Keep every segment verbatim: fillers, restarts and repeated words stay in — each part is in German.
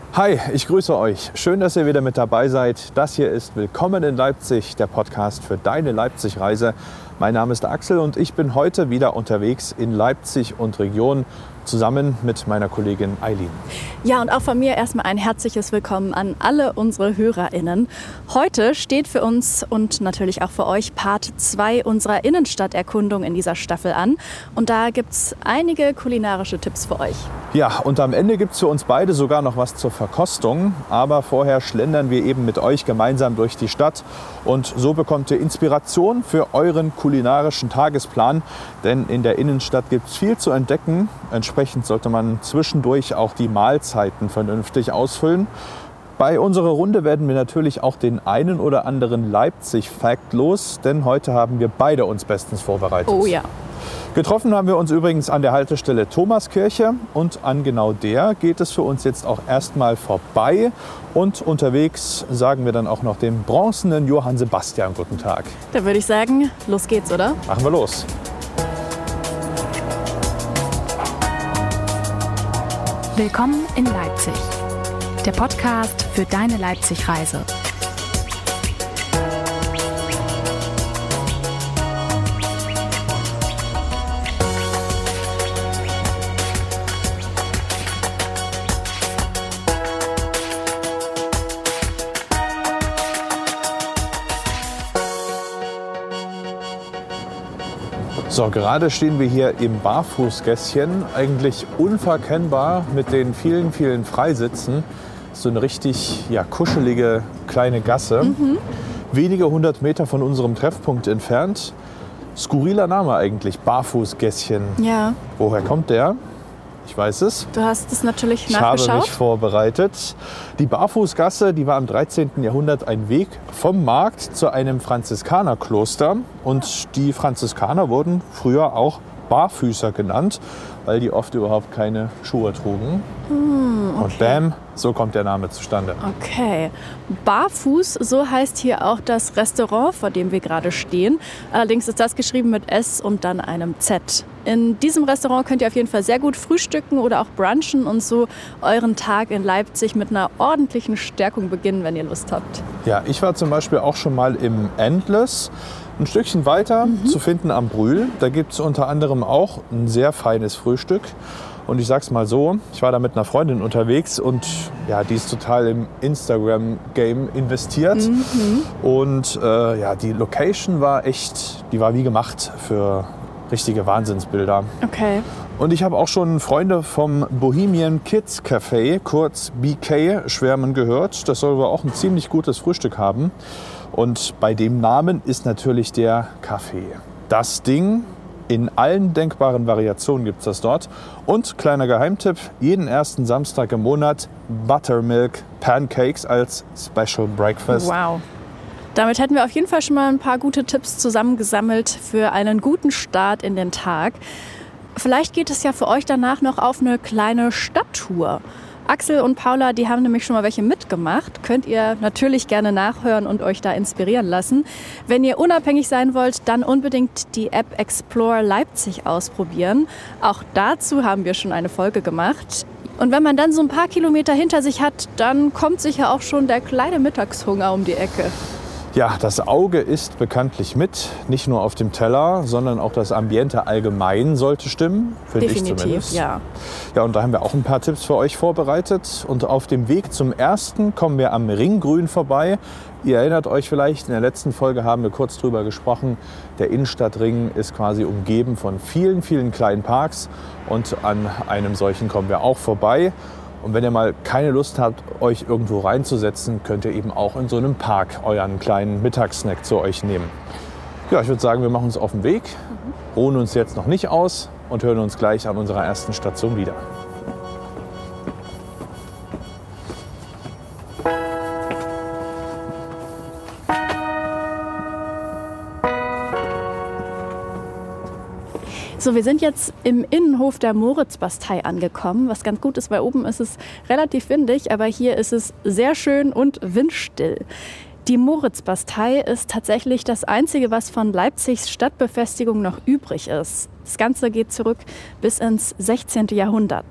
Hi, ich grüße euch. Schön, dass ihr wieder mit dabei seid. Das hier ist Willkommen in Leipzig, der Podcast für deine Leipzig-Reise. Mein Name ist Axel und ich bin heute wieder unterwegs in Leipzig und Region, zusammen mit meiner Kollegin Eileen. Ja, und auch von mir erstmal ein herzliches Willkommen an alle unsere HörerInnen. Heute steht für uns und natürlich auch für euch Part zwei unserer Innenstadterkundung in dieser Staffel an. Und da gibt es einige kulinarische Tipps für euch. Ja, und am Ende gibt es für uns beide sogar noch was zur Verkostung. Aber vorher schlendern wir eben mit euch gemeinsam durch die Stadt. Und so bekommt ihr Inspiration für euren kulinarischen Tagesplan. Denn in der Innenstadt gibt es viel zu entdecken. Entsprechend sollte man zwischendurch auch die Mahlzeiten vernünftig ausfüllen. Bei unserer Runde werden wir natürlich auch den einen oder anderen Leipzig-Fact los, denn heute haben wir beide uns bestens vorbereitet. Oh ja. Getroffen haben wir uns übrigens an der Haltestelle Thomaskirche und an genau der geht es für uns jetzt auch erstmal vorbei. Und unterwegs sagen wir dann auch noch dem bronzenen Johann Sebastian guten Tag. Da würde ich sagen, los geht's, oder? Machen wir los. Willkommen in Leipzig, der Podcast für deine Leipzig-Reise. So, gerade stehen wir hier im Barfußgässchen, eigentlich unverkennbar mit den vielen, vielen Freisitzen. So eine richtig ja, kuschelige kleine Gasse, mhm. wenige hundert Meter von unserem Treffpunkt entfernt. Skurriler Name eigentlich, Barfußgässchen. Ja. Woher kommt der? Ich weiß es. Du hast es natürlich ich nachgeschaut. Ich habe mich vorbereitet. Die Barfußgasse, die war im dreizehnten Jahrhundert ein Weg vom Markt zu einem Franziskanerkloster. Und die Franziskaner wurden früher auch Barfüßer genannt, weil die oft überhaupt keine Schuhe trugen. Hm, okay. Und bam, so kommt der Name zustande. Okay. Barfuß, so heißt hier auch das Restaurant, vor dem wir gerade stehen. Allerdings ist das geschrieben mit S und dann einem Z. In diesem Restaurant könnt ihr auf jeden Fall sehr gut frühstücken oder auch brunchen und so euren Tag in Leipzig mit einer ordentlichen Stärkung beginnen, wenn ihr Lust habt. Ja, ich war zum Beispiel auch schon mal im Endless. Ein Stückchen weiter mhm. zu finden am Brühl. Da gibt es unter anderem auch ein sehr feines Frühstück. Und ich sag's mal so, ich war da mit einer Freundin unterwegs und ja, die ist total im Instagram-Game investiert. Mhm. Und äh, ja, die Location war echt, die war wie gemacht für richtige Wahnsinnsbilder. Okay. Und ich habe auch schon Freunde vom Bohemian Kids Café, kurz B K, schwärmen gehört. Das soll wohl auch ein ziemlich gutes Frühstück haben. Und bei dem Namen ist natürlich der Kaffee. Das Ding, in allen denkbaren Variationen gibt es das dort. Und kleiner Geheimtipp, jeden ersten Samstag im Monat Buttermilk Pancakes als Special Breakfast. Wow. Damit hätten wir auf jeden Fall schon mal ein paar gute Tipps zusammengesammelt für einen guten Start in den Tag. Vielleicht geht es ja für euch danach noch auf eine kleine Stadttour. Axel und Paula, die haben nämlich schon mal welche mitgemacht. Könnt ihr natürlich gerne nachhören und euch da inspirieren lassen. Wenn ihr unabhängig sein wollt, dann unbedingt die App Explore Leipzig ausprobieren. Auch dazu haben wir schon eine Folge gemacht. Und wenn man dann so ein paar Kilometer hinter sich hat, dann kommt sicher auch schon der kleine Mittagshunger um die Ecke. Ja, das Auge isst bekanntlich mit, nicht nur auf dem Teller, sondern auch das Ambiente allgemein sollte stimmen, finde ich zumindest. Definitiv, ja. Ja, und da haben wir auch ein paar Tipps für euch vorbereitet. Und auf dem Weg zum ersten kommen wir am Ringgrün vorbei. Ihr erinnert euch vielleicht, in der letzten Folge haben wir kurz drüber gesprochen. Der Innenstadtring ist quasi umgeben von vielen, vielen kleinen Parks. Und an einem solchen kommen wir auch vorbei. Und wenn ihr mal keine Lust habt, euch irgendwo reinzusetzen, könnt ihr eben auch in so einem Park euren kleinen Mittagssnack zu euch nehmen. Ja, ich würde sagen, wir machen uns auf den Weg, ruhen uns jetzt noch nicht aus und hören uns gleich an unserer ersten Station wieder. So, wir sind jetzt im Innenhof der Moritzbastei angekommen, was ganz gut ist, weil oben ist es relativ windig, aber hier ist es sehr schön und windstill. Die Moritzbastei ist tatsächlich das Einzige, was von Leipzigs Stadtbefestigung noch übrig ist. Das Ganze geht zurück bis ins sechzehnten Jahrhundert.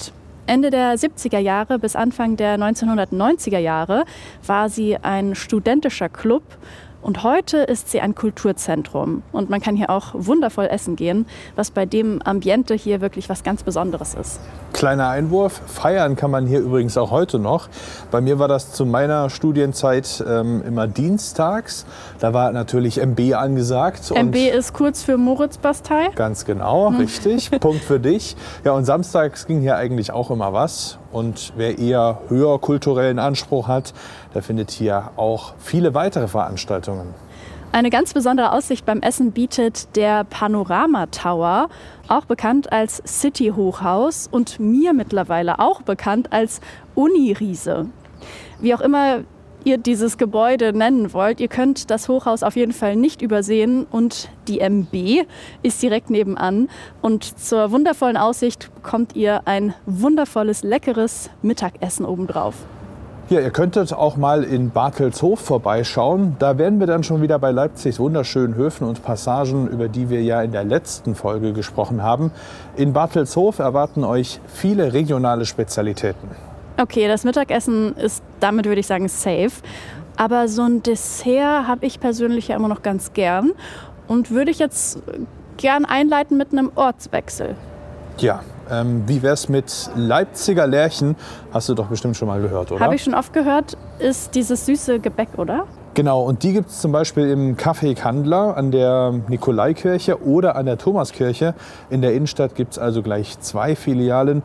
Ende der siebziger Jahre bis Anfang der neunzehnhundertneunziger Jahre war sie ein studentischer Club. Und heute ist sie ein Kulturzentrum und man kann hier auch wundervoll essen gehen, was bei dem Ambiente hier wirklich was ganz Besonderes ist. Kleiner Einwurf, feiern kann man hier übrigens auch heute noch. Bei mir war das zu meiner Studienzeit ähm, immer dienstags. Da war natürlich M B angesagt. M B ist kurz für Moritzbastei? Ganz genau, hm. richtig. Punkt für dich. Ja, und samstags ging hier eigentlich auch immer was. Und wer eher höher kulturellen Anspruch hat, der findet hier auch viele weitere Veranstaltungen. Eine ganz besondere Aussicht beim Essen bietet der Panorama Tower, auch bekannt als City-Hochhaus und mir mittlerweile auch bekannt als Uni-Riese. Wie auch immer ihr dieses Gebäude nennen wollt, ihr könnt das Hochhaus auf jeden Fall nicht übersehen und die M B ist direkt nebenan und zur wundervollen Aussicht bekommt ihr ein wundervolles, leckeres Mittagessen obendrauf. Ja, ihr könntet auch mal in Bartelshof vorbeischauen. Da wären wir dann schon wieder bei Leipzigs wunderschönen Höfen und Passagen, über die wir ja in der letzten Folge gesprochen haben. In Bartelshof erwarten euch viele regionale Spezialitäten. Okay, das Mittagessen ist damit, würde ich sagen, safe. Aber so ein Dessert habe ich persönlich ja immer noch ganz gern. Und würde ich jetzt gern einleiten mit einem Ortswechsel. Ja, ähm, wie wär's mit Leipziger Lerchen? Hast du doch bestimmt schon mal gehört, oder? Habe ich schon oft gehört. Ist dieses süße Gebäck, oder? Genau, und die gibt es zum Beispiel im Café Kandler an der Nikolaikirche oder an der Thomaskirche. In der Innenstadt gibt es also gleich zwei Filialen.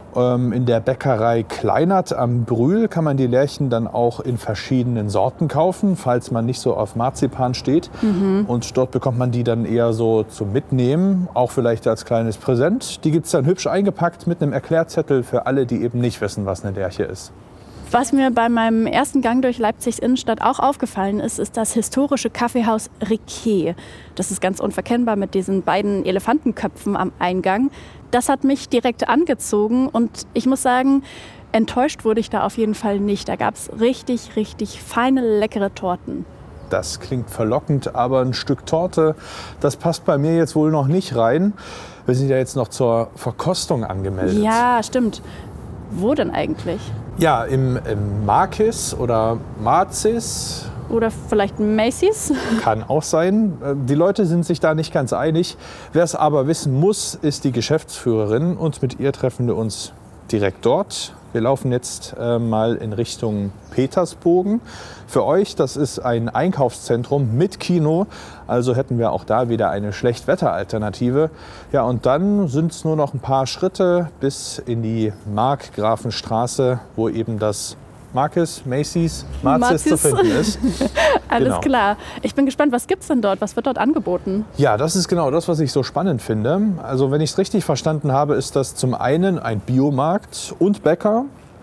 In der Bäckerei Kleinert am Brühl kann man die Lerchen dann auch in verschiedenen Sorten kaufen, falls man nicht so auf Marzipan steht. Mhm. Und dort bekommt man die dann eher so zum Mitnehmen, auch vielleicht als kleines Präsent. Die gibt es dann hübsch eingepackt mit einem Erklärzettel für alle, die eben nicht wissen, was eine Lerche ist. Was mir bei meinem ersten Gang durch Leipzigs Innenstadt auch aufgefallen ist, ist das historische Kaffeehaus Riquet. Das ist ganz unverkennbar mit diesen beiden Elefantenköpfen am Eingang. Das hat mich direkt angezogen und ich muss sagen, enttäuscht wurde ich da auf jeden Fall nicht. Da gab es richtig, richtig feine, leckere Torten. Das klingt verlockend, aber ein Stück Torte, das passt bei mir jetzt wohl noch nicht rein. Wir sind ja jetzt noch zur Verkostung angemeldet. Ja, stimmt. Wo denn eigentlich? Ja, im, im Markis oder Marzis. Oder vielleicht Macy's? Kann auch sein. Die Leute sind sich da nicht ganz einig. Wer es aber wissen muss, ist die Geschäftsführerin. Und mit ihr treffen wir uns direkt dort. Wir laufen jetzt äh, mal in Richtung Petersbogen. Für euch, das ist ein Einkaufszentrum mit Kino. Also hätten wir auch da wieder eine Schlechtwetteralternative. Ja, und dann sind es nur noch ein paar Schritte bis in die Markgrafenstraße, wo eben das Markis, Macy's, Marzis zu finden ist. Alles genau. Klar. Ich bin gespannt, was gibt's denn dort? Was wird dort angeboten? Ja, das ist genau das, was ich so spannend finde. Also wenn ich es richtig verstanden habe, ist das zum einen ein Biomarkt und Bäcker.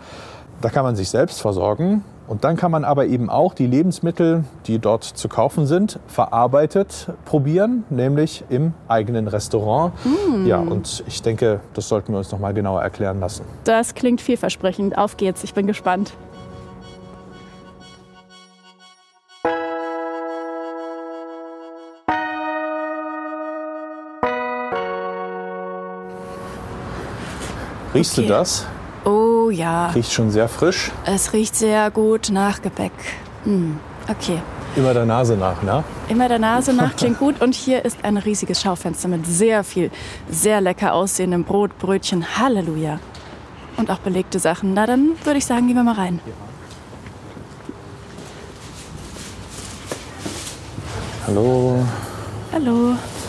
Da kann man sich selbst versorgen. Und dann kann man aber eben auch die Lebensmittel, die dort zu kaufen sind, verarbeitet probieren, nämlich im eigenen Restaurant. Mm. Ja, und ich denke, das sollten wir uns noch mal genauer erklären lassen. Das klingt vielversprechend. Auf geht's, ich bin gespannt. Riechst okay. du das? Oh ja. Riecht schon sehr frisch. Es riecht sehr gut nach Gebäck. Mm, okay. Immer der Nase nach, ne? Immer der Nase nach, klingt gut. Und hier ist ein riesiges Schaufenster mit sehr viel, sehr lecker aussehendem Brot, Brötchen. Halleluja. Und auch belegte Sachen. Na, dann würde ich sagen, gehen wir mal rein. Ja. Hallo. Hallo.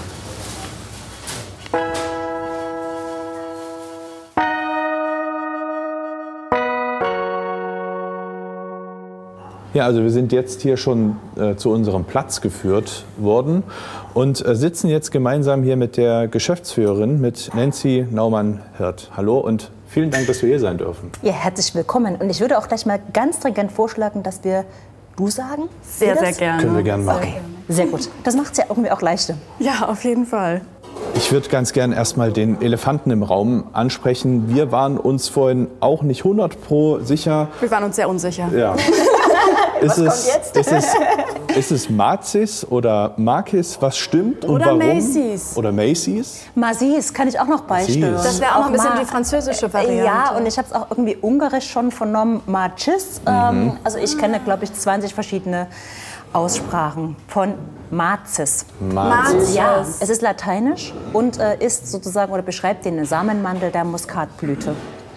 Ja, also wir sind jetzt hier schon äh, zu unserem Platz geführt worden und äh, sitzen jetzt gemeinsam hier mit der Geschäftsführerin, mit Nancy Naumann-Hirt. Hallo und vielen Dank, dass wir hier sein dürfen. Ja, herzlich willkommen. Und ich würde auch gleich mal ganz dringend vorschlagen, dass wir du sagen. Sehr, sehr gerne. Können wir gerne machen. Okay, sehr gut. Das macht es ja irgendwie auch leichter. Ja, auf jeden Fall. Ich würde ganz gern erstmal den Elefanten im Raum ansprechen. Wir waren uns vorhin auch nicht hundert Pro sicher. Wir waren uns sehr unsicher. Ja. Was Ist es, kommt jetzt? Ist es, ist es Macy's oder Markis, was stimmt und Oder warum? Macy's. Oder Macy's. Macy's kann ich auch noch beisteuern. Macy's. Das wäre auch noch ein bisschen Ma- die französische Variante. Ja, und ich habe es auch irgendwie ungarisch schon vernommen. Macis. Mhm. Ähm, also ich kenne, glaube ich, zwanzig verschiedene Aussprachen von Macis. Macy's. Ja, es ist lateinisch und äh, ist sozusagen oder beschreibt den Samenmantel der Muskatblüte.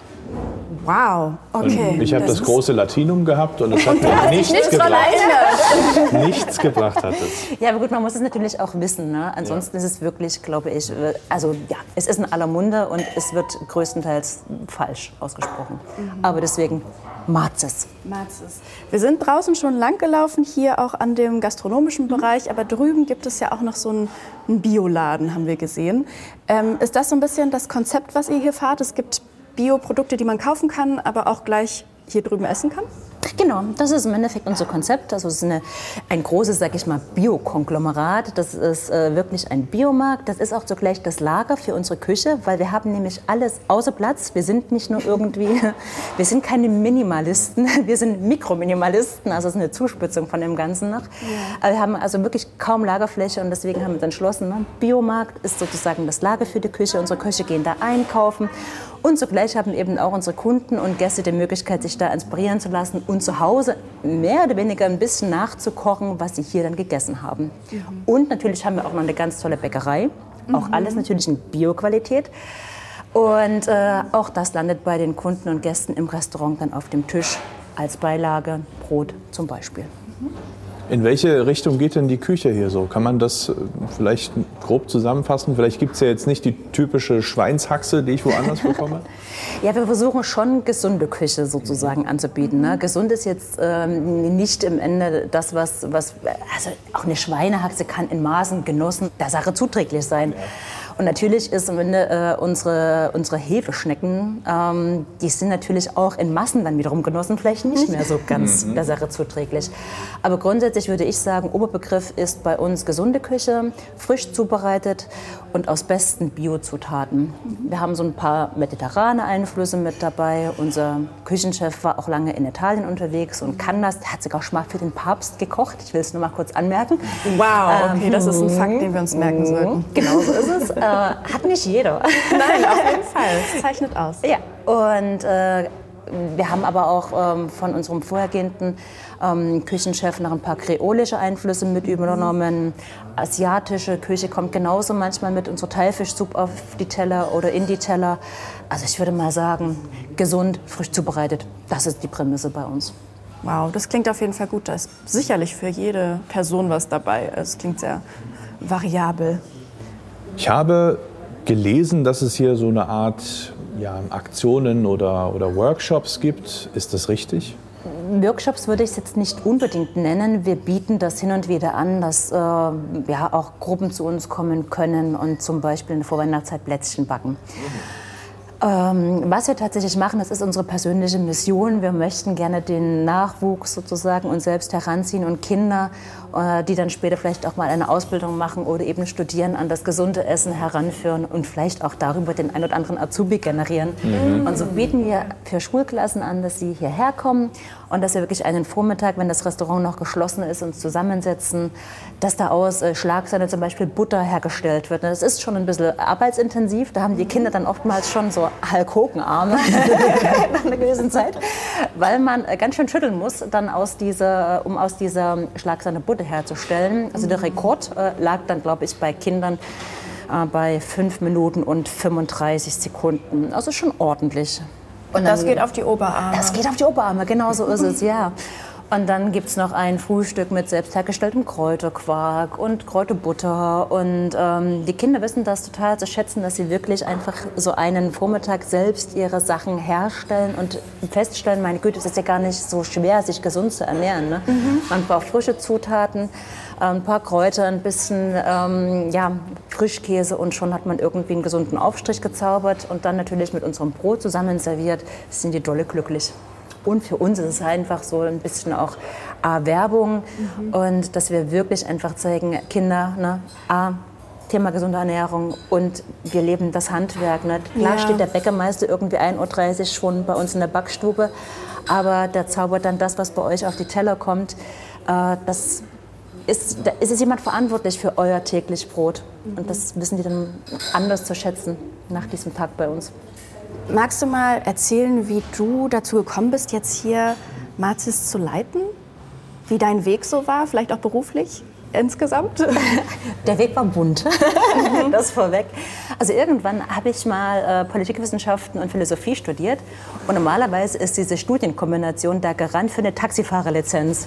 Wow, okay. Ich habe das, ist- große Latinum gehabt und es hat mir nichts Nichts dran gebracht. erinnert. Nichts gebracht hat es. Ja, aber gut, man muss es natürlich auch wissen. Ne? Ansonsten ist es wirklich, glaube ich, äh, also ja, es ist in aller Munde und es wird größtenteils falsch ausgesprochen. Aber deswegen Macis. Matzes. Wir sind draußen schon lang gelaufen, hier auch an dem gastronomischen Bereich, aber drüben gibt es ja auch noch so einen, einen Bioladen, haben wir gesehen. Ähm, ist das so ein bisschen das Konzept, was ihr hier fahrt? Es gibt Bioprodukte, die man kaufen kann, aber auch gleich hier drüben essen kann? Genau, das ist im Endeffekt unser Konzept. Also es ist eine, ein großes, sag ich mal, Bio-Konglomerat. Das ist äh, wirklich ein Biomarkt. Das ist auch zugleich das Lager für unsere Küche, weil wir haben nämlich alles außer Platz. Wir sind nicht nur irgendwie, wir sind keine Minimalisten, wir sind Mikrominimalisten. Also das ist eine Zuspitzung von dem Ganzen noch. Ja. Wir haben also wirklich kaum Lagerfläche und deswegen haben wir uns entschlossen, ne? Biomarkt ist sozusagen das Lager für die Küche. Unsere Köche gehen da einkaufen. Und zugleich haben eben auch unsere Kunden und Gäste die Möglichkeit, sich da inspirieren zu lassen und zu Hause mehr oder weniger ein bisschen nachzukochen, was sie hier dann gegessen haben. Mhm. Und natürlich haben wir auch noch eine ganz tolle Bäckerei. Mhm. Auch alles natürlich in Bio-Qualität. Und äh, auch das landet bei den Kunden und Gästen im Restaurant dann auf dem Tisch als Beilage, Brot zum Beispiel. Mhm. In welche Richtung geht denn die Küche hier so? Kann man das vielleicht grob zusammenfassen? Vielleicht gibt es ja jetzt nicht die typische Schweinshaxe, die ich woanders bekomme. Ja, wir versuchen schon gesunde Küche sozusagen anzubieten. Ne? Gesund ist jetzt ähm, nicht im Ende das, was, was, also auch eine Schweinehaxe kann in Maßen genossen der Sache zuträglich sein. Ja. Und natürlich ist am Ende äh, unsere, unsere Hefeschnecken, ähm, die sind natürlich auch in Massen dann wiederum genossen, vielleicht nicht mehr so ganz der Sache zuträglich. Aber grundsätzlich würde ich sagen, Oberbegriff ist bei uns gesunde Küche, frisch zubereitet und aus besten Biozutaten. Wir haben so ein paar mediterrane Einflüsse mit dabei. Unser Küchenchef war auch lange in Italien unterwegs und kann das. Der hat sogar schon mal für den Papst gekocht. Ich will es nur mal kurz anmerken. Wow, okay, das ist ein Fakt, den wir uns merken sollten. Genau so ist es. Äh, hat nicht jeder. Nein, auf jeden Fall. Es zeichnet aus. Ja, und äh, wir haben aber auch ähm, von unserem vorhergehenden ähm, Küchenchef noch ein paar kreolische Einflüsse mit übernommen. Asiatische Küche kommt genauso manchmal mit unserer Thai-Fischsuppe auf die Teller oder in die Teller. Also ich würde mal sagen, gesund, frisch zubereitet. Das ist die Prämisse bei uns. Wow, das klingt auf jeden Fall gut. Da ist sicherlich für jede Person was dabei. Es klingt sehr variabel. Ich habe gelesen, dass es hier so eine Art ja, Aktionen oder, oder Workshops gibt. Ist das richtig? Workshops würde ich es jetzt nicht unbedingt nennen. Wir bieten das hin und wieder an, dass äh, ja, auch Gruppen zu uns kommen können und zum Beispiel in der Vorweihnachtszeit Plätzchen backen. Ähm, was wir tatsächlich machen, das ist unsere persönliche Mission. Wir möchten gerne den Nachwuchs sozusagen uns selbst heranziehen und Kinder, äh, die dann später vielleicht auch mal eine Ausbildung machen oder eben studieren, an das gesunde Essen heranführen und vielleicht auch darüber den ein oder anderen Azubi generieren. Mhm. Und so bieten wir für Schulklassen an, dass sie hierher kommen und dass wir wirklich einen Vormittag, wenn das Restaurant noch geschlossen ist, uns zusammensetzen, dass da aus äh, Schlagsahne zum Beispiel Butter hergestellt wird. Das ist schon ein bisschen arbeitsintensiv. Da haben die Kinder dann oftmals schon so Hulk-Hogan-Arme nach einer gewissen Zeit, weil man ganz schön schütteln muss, dann aus dieser, um aus dieser Schlagsahne Butter herzustellen. Also der Rekord äh, lag dann, glaube ich, bei Kindern äh, bei fünf Minuten und fünfunddreißig Sekunden. Also schon ordentlich. Und das geht auf die Oberarme? Das geht auf die Oberarme, genau so ist es, ja. Und dann gibt es noch ein Frühstück mit selbst hergestelltem Kräuterquark und Kräuterbutter. Und ähm, die Kinder wissen das total zu schätzen, dass sie wirklich einfach so einen Vormittag selbst ihre Sachen herstellen und feststellen, meine Güte, es ist ja gar nicht so schwer, sich gesund zu ernähren. Ne? Mhm. Man braucht frische Zutaten, ein paar Kräuter, ein bisschen ähm, ja, Frischkäse und schon hat man irgendwie einen gesunden Aufstrich gezaubert. Und dann natürlich mit unserem Brot zusammen serviert, sind die dolle glücklich. Und für uns ist es einfach so ein bisschen auch A, Werbung mhm. und dass wir wirklich einfach zeigen, Kinder, ne, A, Thema gesunde Ernährung und wir leben das Handwerk. Ne? Klar Ja. steht der Bäckermeister irgendwie ein Uhr dreißig schon bei uns in der Backstube, aber der zaubert dann das, was bei euch auf die Teller kommt. Äh, das ist, da ist es jemand verantwortlich für euer täglich Brot. Und das wissen die dann anders zu schätzen nach diesem Tag bei uns. Magst du mal erzählen, wie du dazu gekommen bist, jetzt hier Marzis zu leiten? Wie dein Weg so war, vielleicht auch beruflich insgesamt? Der Weg war bunt, das vorweg. Also irgendwann habe ich mal äh, Politikwissenschaften und Philosophie studiert und normalerweise ist diese Studienkombination der Garant für eine Taxifahrerlizenz.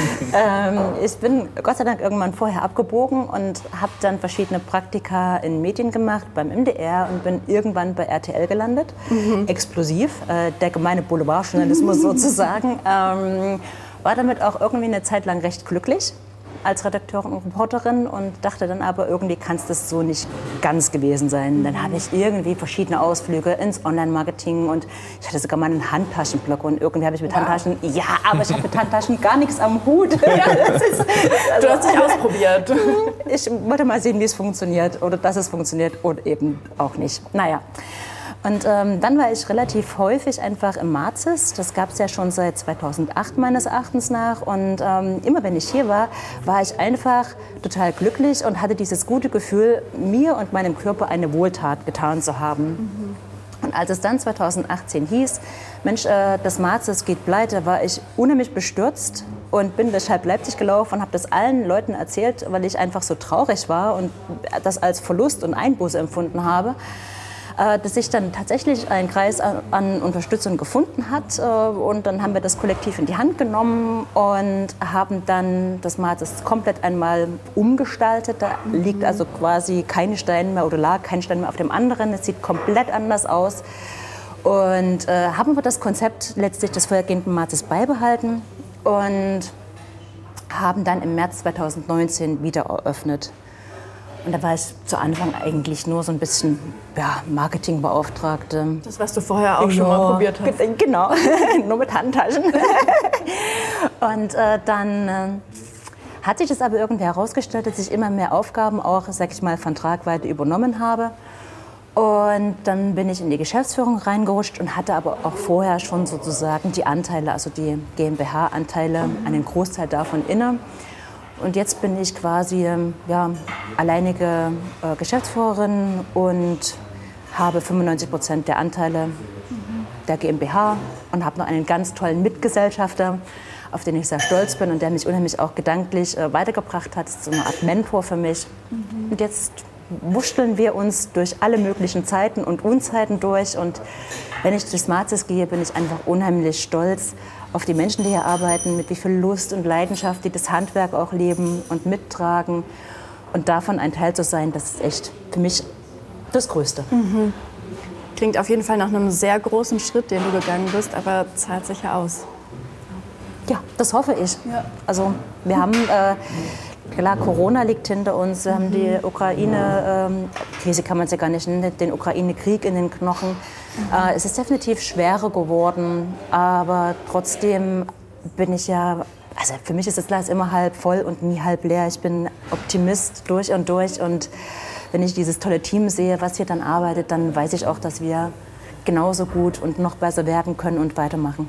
ähm, ich bin Gott sei Dank irgendwann vorher abgebogen und habe dann verschiedene Praktika in Medien gemacht, beim M D R und bin irgendwann bei R T L gelandet. Mhm. Explosiv, äh, der gemeine Boulevardjournalismus sozusagen. Ähm, war damit auch irgendwie eine Zeit lang recht glücklich als Redakteurin und Reporterin und dachte dann aber, irgendwie kann es das so nicht ganz gewesen sein. Dann habe ich irgendwie verschiedene Ausflüge ins Online-Marketing und ich hatte sogar mal einen Handtaschenblog und irgendwie habe ich mit wow. Handtaschen, ja, aber ich habe mit Handtaschen gar nichts am Hut. Ja, das ist, also, du hast dich ausprobiert. Ich wollte mal sehen, wie es funktioniert oder dass es funktioniert oder eben auch nicht. Naja. Und ähm, dann war ich relativ häufig einfach im Marzis. Das gab es ja schon seit zweitausendacht meines Erachtens nach. Und ähm, immer wenn ich hier war, war ich einfach total glücklich und hatte dieses gute Gefühl, mir und meinem Körper eine Wohltat getan zu haben. Mhm. Und als es dann zweitausendachtzehn hieß, Mensch, äh, das Marzis geht pleite, war ich unheimlich bestürzt und bin durch halb Leipzig gelaufen und habe das allen Leuten erzählt, weil ich einfach so traurig war und das als Verlust und Einbuße empfunden habe. Dass sich dann tatsächlich ein Kreis an Unterstützung gefunden hat. Und dann haben wir das kollektiv in die Hand genommen und haben dann das Marzis komplett einmal umgestaltet. Da liegt also quasi keine Steine mehr oder lag kein Stein mehr auf dem anderen. Es sieht komplett anders aus. Und äh, haben wir das Konzept letztlich des vorhergehenden Marzis beibehalten und haben dann im März zweitausendneunzehn wieder eröffnet. Und da war ich zu Anfang eigentlich nur so ein bisschen ja, Marketingbeauftragte. Das, was du vorher auch ja, schon mal probiert hast. Genau, nur mit Handtaschen. Und äh, dann äh, hat sich das aber irgendwie herausgestellt, dass ich immer mehr Aufgaben auch, sag ich mal, von Tragweite übernommen habe. Und dann bin ich in die Geschäftsführung reingerutscht und hatte aber auch vorher schon sozusagen die Anteile, also die GmbH-Anteile, einen Großteil davon inne. Und jetzt bin ich quasi ja, alleinige äh, Geschäftsführerin und habe fünfundneunzig Prozent der Anteile der GmbH und habe noch einen ganz tollen Mitgesellschafter, auf den ich sehr stolz bin und der mich unheimlich auch gedanklich äh, weitergebracht hat. Das ist so eine Art Mentor für mich. Mhm. Und jetzt wuschteln wir uns durch alle möglichen Zeiten und Unzeiten durch. Und wenn ich durchs Marzis gehe, bin ich einfach unheimlich stolz auf die Menschen, die hier arbeiten, mit wie viel Lust und Leidenschaft die das Handwerk auch leben und mittragen. Und davon ein Teil zu sein, das ist echt für mich das Größte. Mhm. Klingt auf jeden Fall nach einem sehr großen Schritt, den du gegangen bist, aber zahlt sicher aus. Ja, das hoffe ich. Ja. Also wir haben, äh, klar, Corona liegt hinter uns, wir haben die Ukraine, ähm, Krise kann man es ja gar nicht nennen, den Ukraine-Krieg in den Knochen. Mhm. Äh, es ist definitiv schwerer geworden, aber trotzdem bin ich ja, also für mich ist das Glas immer halb voll und nie halb leer. Ich bin Optimist durch und durch und wenn ich dieses tolle Team sehe, was hier dann arbeitet, dann weiß ich auch, dass wir genauso gut und noch besser werden können und weitermachen.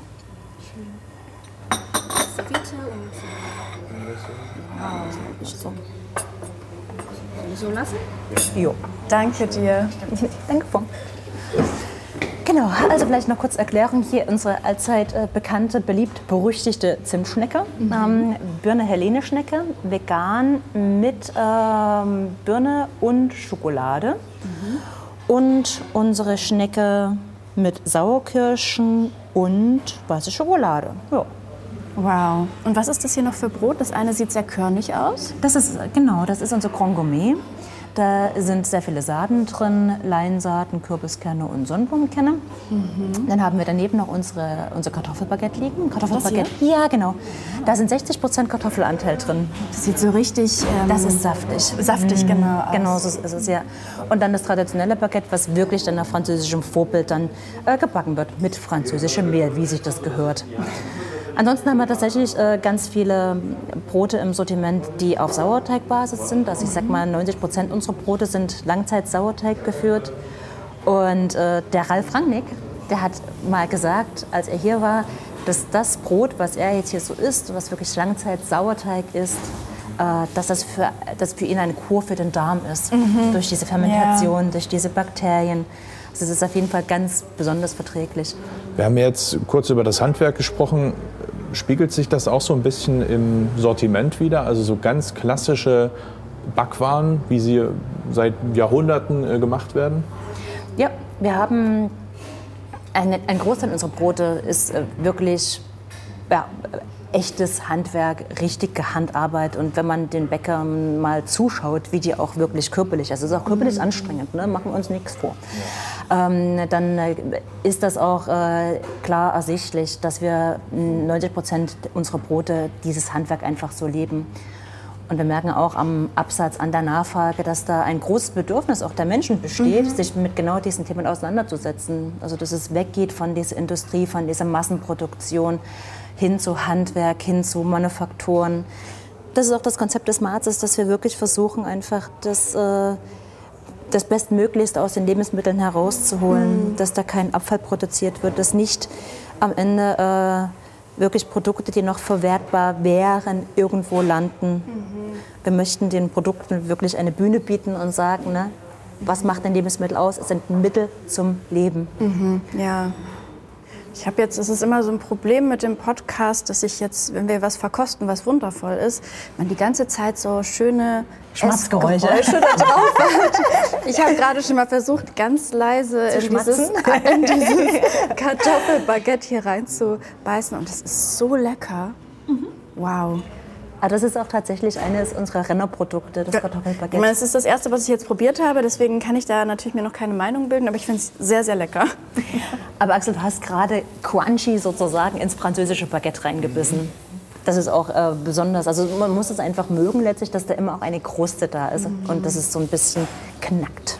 So lassen? Jo. Danke dir. Danke. Genau, also vielleicht noch kurz Erklärung. Hier unsere allzeit äh, bekannte, beliebt, berüchtigte Zimtschnecke. Mhm. Ähm, Birne-Helene-Schnecke, vegan mit ähm, Birne und Schokolade. Mhm. Und unsere Schnecke mit Sauerkirschen und weiße Schokolade. Ja. Wow. Und was ist das hier noch für Brot? Das eine sieht sehr körnig aus. Das ist, genau, das ist unser Grand Gourmet. Da sind sehr viele Saaten drin, Leinsaaten, Kürbiskerne und Sonnenblumenkerne. Mhm. Dann haben wir daneben noch unsere, unser Kartoffelbaguette liegen. Kartoffelbaguette, ja genau. Da sind sechzig Prozent Kartoffelanteil drin. Das sieht so richtig... Ähm, das ist saftig. Saftig, mhm. genau. Aus. Genau, so ist es, ja. Und dann das traditionelle Baguette, was wirklich dann nach französischem Vorbild dann äh, gebacken wird. Mit französischem Mehl, wie sich das gehört. Ansonsten haben wir tatsächlich äh, ganz viele Brote im Sortiment, die auf Sauerteigbasis sind. Also ich sag mal, neunzig Prozent unserer Brote sind Langzeit-Sauerteig geführt. Und äh, der Ralf Rangnick, der hat mal gesagt, als er hier war, dass das Brot, was er jetzt hier so isst, was wirklich Langzeit-Sauerteig ist, äh, dass das für, das für ihn eine Kur für den Darm ist. Mhm. Durch diese Fermentation, ja. durch diese Bakterien. Also es ist auf jeden Fall ganz besonders verträglich. Wir haben jetzt kurz über das Handwerk gesprochen. Spiegelt sich das auch so ein bisschen im Sortiment wider? Also so ganz klassische Backwaren, wie sie seit Jahrhunderten äh, gemacht werden? Ja, wir haben ein, ein Großteil unserer Brote ist äh, wirklich ja, echtes Handwerk, richtig gehandarbeitet. Und wenn man den Bäckern mal zuschaut, wie die auch wirklich körperlich, also es ist auch körperlich mhm. anstrengend, ne? Machen wir uns nichts vor. Ja. Ähm, dann äh, ist das auch äh, klar ersichtlich, dass wir neunzig Prozent unserer Brote dieses Handwerk einfach so leben. Und wir merken auch am Absatz, an der Nachfrage, dass da ein großes Bedürfnis auch der Menschen besteht, mhm. sich mit genau diesen Themen auseinanderzusetzen. Also dass es weggeht von dieser Industrie, von dieser Massenproduktion hin zu Handwerk, hin zu Manufakturen. Das ist auch das Konzept des Marzes, dass wir wirklich versuchen, einfach das, äh, das Bestmöglichste aus den Lebensmitteln herauszuholen, mhm. dass da kein Abfall produziert wird, dass nicht am Ende äh, wirklich Produkte, die noch verwertbar wären, irgendwo landen. Mhm. Wir möchten den Produkten wirklich eine Bühne bieten und sagen, ne, was macht ein Lebensmittel aus? Es sind Mittel zum Leben. Mhm. Ja. Ich habe jetzt, es ist immer so ein Problem mit dem Podcast, dass ich jetzt, wenn wir was verkosten, was wundervoll ist, man die ganze Zeit so schöne Schmatzgeräusche da drauf hat. Ich habe gerade schon mal versucht, ganz leise in dieses, in dieses Kartoffelbaguette hier reinzubeißen und das ist so lecker. Mhm. Wow. Ah, das ist auch tatsächlich eines unserer Rennerprodukte, das Kartoffelbaguette. Ich meine, das ist das erste, was ich jetzt probiert habe, deswegen kann ich da natürlich mir noch keine Meinung bilden, aber ich finde es sehr, sehr lecker. Aber Axel, du hast gerade crunchy sozusagen ins französische Baguette reingebissen. Das ist auch äh, besonders, also man muss es einfach mögen letztlich, dass da immer auch eine Kruste da ist mhm. und dass es so ein bisschen knackt.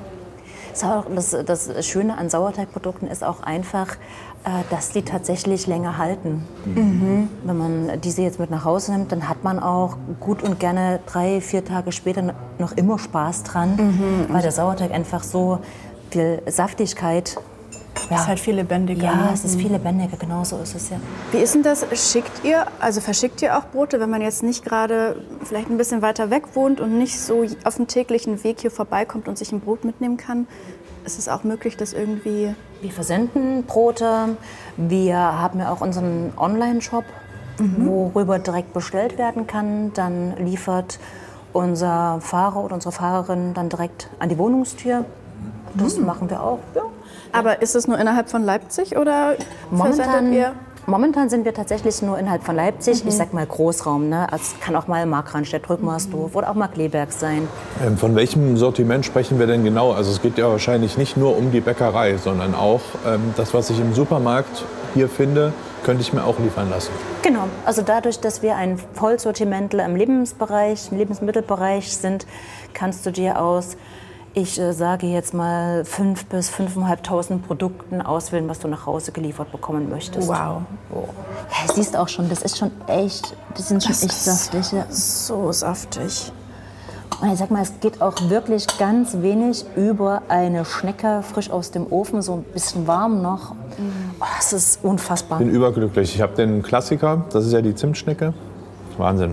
Das, das Schöne an Sauerteigprodukten ist auch einfach, dass die tatsächlich länger halten. Mhm. Wenn man diese jetzt mit nach Hause nimmt, dann hat man auch gut und gerne drei, vier Tage später noch immer Spaß dran, mhm. weil der Sauerteig einfach so viel Saftigkeit. Ja. Es ist halt viel lebendiger. Ja, es ist viel lebendiger, genau so ist es ja. Wie ist denn das? Schickt ihr, also verschickt ihr auch Brote, wenn man jetzt nicht gerade vielleicht ein bisschen weiter weg wohnt und nicht so auf dem täglichen Weg hier vorbeikommt und sich ein Brot mitnehmen kann? Ist es auch möglich, dass irgendwie... Wir versenden Brote. Wir haben ja auch unseren Online-Shop, mhm. worüber direkt bestellt werden kann. Dann liefert unser Fahrer oder unsere Fahrerin dann direkt an die Wohnungstür. Das mhm. machen wir auch. Ja. Aber ist es nur innerhalb von Leipzig oder momentan, ihr? Momentan sind wir tatsächlich nur innerhalb von Leipzig. Mhm. Ich sag mal Großraum. Ne? Es kann auch mal Markranstädt, Rückmarsdorf mhm. oder auch mal Kleberg sein. Ähm, von welchem Sortiment sprechen wir denn genau? Also es geht ja wahrscheinlich nicht nur um die Bäckerei, sondern auch ähm, das, was ich im Supermarkt hier finde, könnte ich mir auch liefern lassen. Genau. Also dadurch, dass wir ein Vollsortimentler im Lebensbereich, im Lebensmittelbereich sind, kannst du dir aus Ich äh, sage jetzt mal fünf bis fünftausendfünfhundert Produkten auswählen, was du nach Hause geliefert bekommen möchtest. Wow. Oh. Ja, siehst auch schon, das ist schon echt, das sind schon das echt saftig. Ja. So saftig. Und ich sag mal, es geht auch wirklich ganz wenig über eine Schnecke frisch aus dem Ofen, so ein bisschen warm noch. Oh, das ist unfassbar. Ich bin überglücklich. Ich habe den Klassiker, das ist ja die Zimtschnecke. Wahnsinn.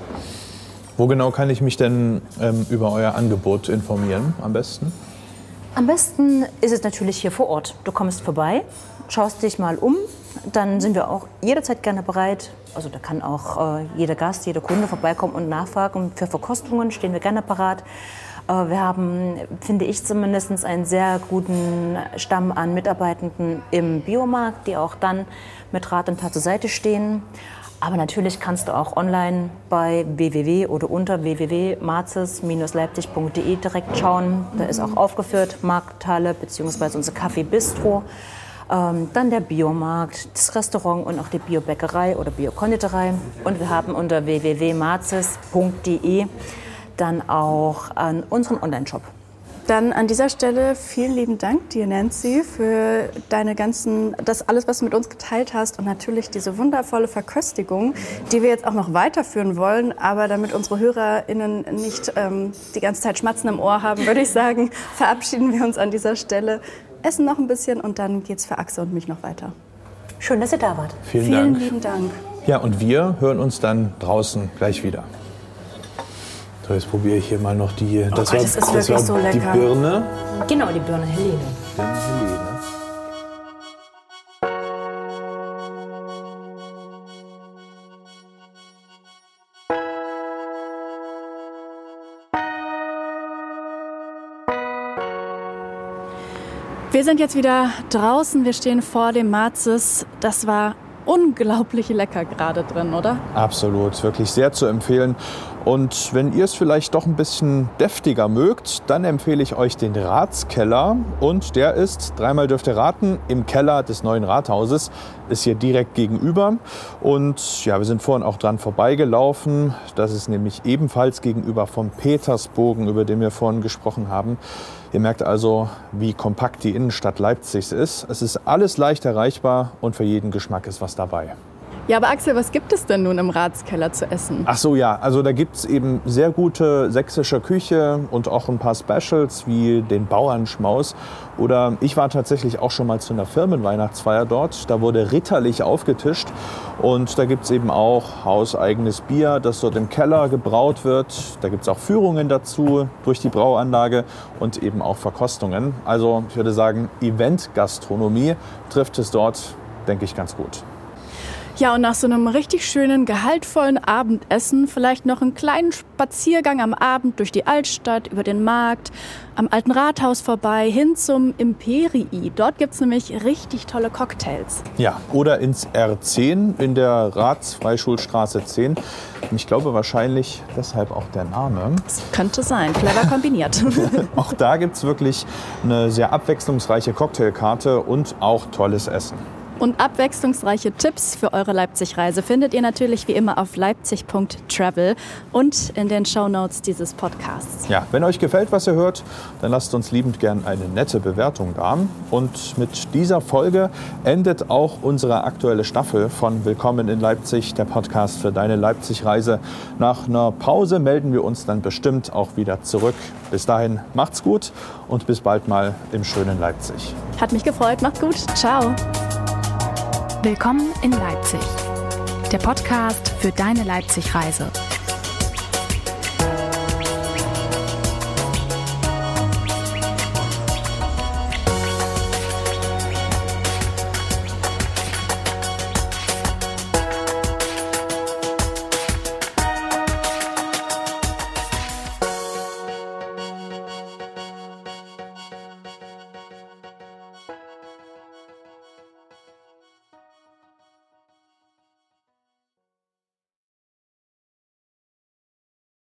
Wo genau kann ich mich denn ähm, über euer Angebot informieren am besten? Am besten ist es natürlich hier vor Ort. Du kommst vorbei, schaust dich mal um, dann sind wir auch jederzeit gerne bereit. Also da kann auch äh, jeder Gast, jeder Kunde vorbeikommen und nachfragen. Für Verkostungen stehen wir gerne parat. Äh, wir haben, finde ich zumindest, einen sehr guten Stamm an Mitarbeitenden im Biomarkt, die auch dann mit Rat und Tat zur Seite stehen. Aber natürlich kannst du auch online bei w w w oder unter w w w punkt marzes Bindestrich leipzig punkt de direkt schauen. Da ist auch aufgeführt Markthalle bzw. unser Café Bistro. Ähm, dann der Biomarkt, das Restaurant und auch die Biobäckerei oder Biokonditorei. Und wir haben unter w w w punkt marzes punkt de dann auch an unseren Online-Shop. Dann an dieser Stelle vielen lieben Dank dir, Nancy, für deine ganzen, das alles, was du mit uns geteilt hast und natürlich diese wundervolle Verköstigung, die wir jetzt auch noch weiterführen wollen. Aber damit unsere HörerInnen nicht ähm, die ganze Zeit Schmatzen im Ohr haben, würde ich sagen, verabschieden wir uns an dieser Stelle, essen noch ein bisschen und dann geht's für Axel und mich noch weiter. Schön, dass ihr da wart. Vielen, Vielen Dank. lieben Dank. Ja, und wir hören uns dann draußen gleich wieder. So, jetzt probiere ich hier mal noch die, das Oh Gott, war, das ist das wirklich war so die lecker. Birne. Genau, die Birne Helene. Birne Helene. Wir sind jetzt wieder draußen, wir stehen vor dem Marzis. Das war unglaublich lecker gerade drin, oder? Absolut, wirklich sehr zu empfehlen. Und wenn ihr es vielleicht doch ein bisschen deftiger mögt, dann empfehle ich euch den Ratskeller. Und der ist, dreimal dürft ihr raten, im Keller des neuen Rathauses. Ist hier direkt gegenüber. Und ja, wir sind vorhin auch dran vorbeigelaufen. Das ist nämlich ebenfalls gegenüber vom Petersbogen, über den wir vorhin gesprochen haben. Ihr merkt also, wie kompakt die Innenstadt Leipzigs ist. Es ist alles leicht erreichbar und für jeden Geschmack ist was dabei. Ja, aber Axel, was gibt es denn nun im Ratskeller zu essen? Ach so, ja, also da gibt es eben sehr gute sächsische Küche und auch ein paar Specials wie den Bauernschmaus. Oder ich war tatsächlich auch schon mal zu einer Firmenweihnachtsfeier dort. Da wurde ritterlich aufgetischt und da gibt es eben auch hauseigenes Bier, das dort im Keller gebraut wird. Da gibt es auch Führungen dazu durch die Brauanlage und eben auch Verkostungen. Also ich würde sagen, Event-Gastronomie trifft es dort, denke ich, ganz gut. Ja, und nach so einem richtig schönen, gehaltvollen Abendessen vielleicht noch einen kleinen Spaziergang am Abend durch die Altstadt, über den Markt, am alten Rathaus vorbei, hin zum Imperii. Dort gibt es nämlich richtig tolle Cocktails. Ja, oder ins R zehn in der Ratsfreischulstraße zehn. Und ich glaube wahrscheinlich deshalb auch der Name. Das könnte sein, clever kombiniert. Auch da gibt es wirklich eine sehr abwechslungsreiche Cocktailkarte und auch tolles Essen. Und abwechslungsreiche Tipps für eure Leipzig-Reise findet ihr natürlich wie immer auf leipzig punkt travel und in den Shownotes dieses Podcasts. Ja, wenn euch gefällt, was ihr hört, dann lasst uns liebend gern eine nette Bewertung da. Und mit dieser Folge endet auch unsere aktuelle Staffel von Willkommen in Leipzig, der Podcast für deine Leipzig-Reise. Nach einer Pause melden wir uns dann bestimmt auch wieder zurück. Bis dahin, macht's gut und bis bald mal im schönen Leipzig. Hat mich gefreut, macht's gut, ciao. Willkommen in Leipzig, der Podcast für deine Leipzig-Reise.